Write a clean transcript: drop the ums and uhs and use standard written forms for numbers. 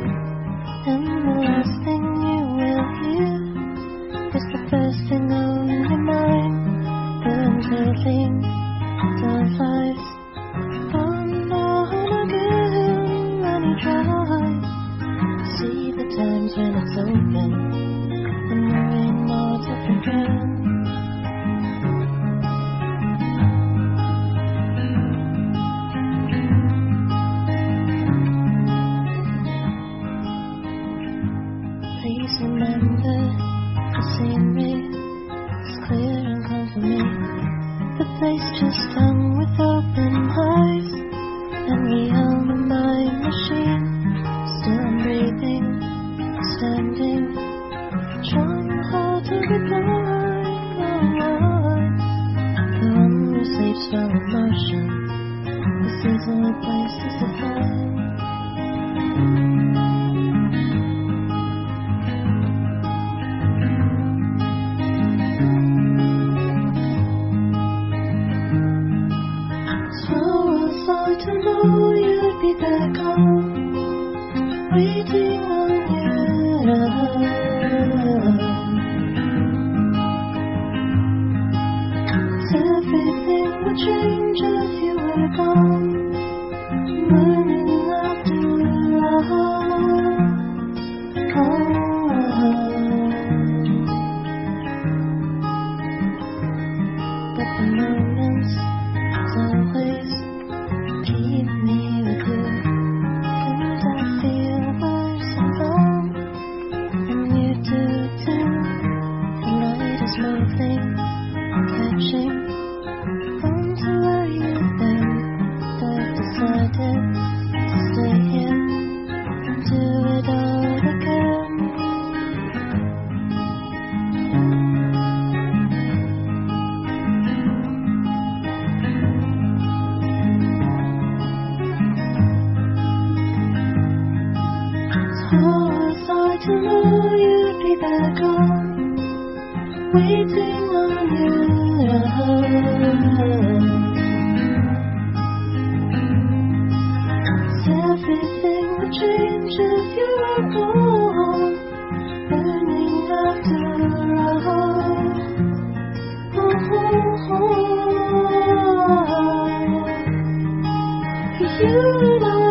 And the last thing you will hear is the first thing on your mind. Until our lives on again when you try. See the times when it's open and knowing all different again. Please remember the scenery is clear and calm for me. The place just hung with open eyes, and we held a mind machine. Still I'm breathing, standing, trying hard to be blind. The one who sleeps while in motion, this is the only place to find. To know you'd be back home, waiting on you. Everything would change if you were gone, burning after all. But the moments always keep me with you. Things I feel worse and wrong, and you do too. The light is moving, catching on to where you've been. I've decided to stay here and do it all again. Oh, I thought to know you'd be back home, waiting on you. Everything would change if you were gone, burning after all. You know